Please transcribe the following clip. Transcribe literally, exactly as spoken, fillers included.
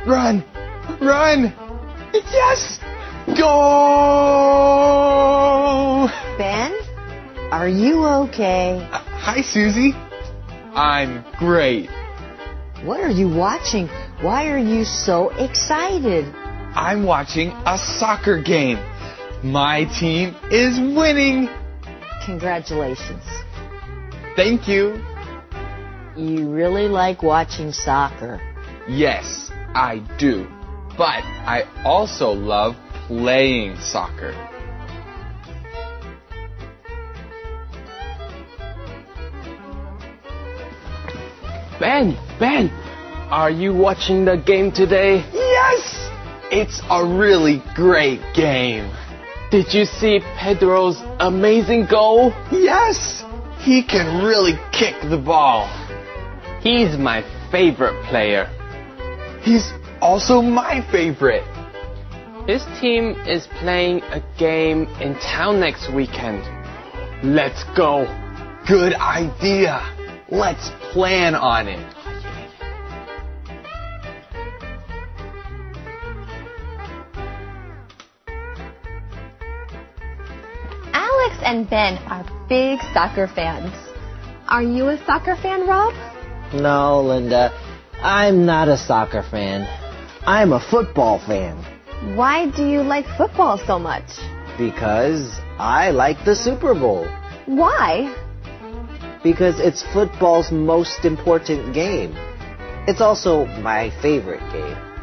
Run! Run! Yes! Go! Ben, are you okay? Uh, hi, Susie. I'm great. What are you watching? Why are you so excited? I'm watching a soccer game. My team is winning. Congratulations. Thank you. You really like watching soccer? Yes, I do. But I also love playing soccer. Ben, Ben, are you watching the game today? Yes! It's a really great game. Did you see Pedro's amazing goal? Yes! He can really kick the ball. He's my favorite player. He's also my favorite. His team is playing a game in town next weekend. Let's go. Good idea. Let's plan on it. Alex and Ben are big soccer fans. Are you a soccer fan, Rob? No, Linda. I'm not a soccer fan. I'm a football fan. Why do you like football so much? Because I like the Super Bowl. Why? Because it's football's most important game. It's also my favorite game.